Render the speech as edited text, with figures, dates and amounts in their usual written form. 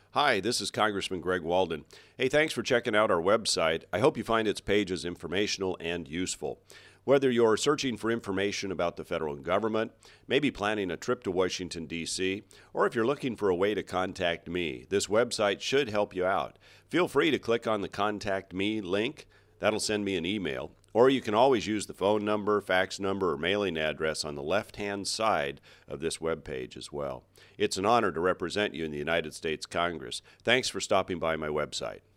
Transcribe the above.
Hi, this is Congressman Greg Walden. Hey, thanks for checking out our website. I hope you find its pages informational and useful. Whether you're searching for information about the federal government, maybe planning a trip to Washington, D.C., or if you're looking for a way to contact me, this website should help you out. Feel free to click on the Contact Me link. That'll send me an email. Or you can always use the phone number, fax number, or mailing address on the left-hand side of this webpage as well. It's an honor to represent you in the United States Congress. Thanks for stopping by my website.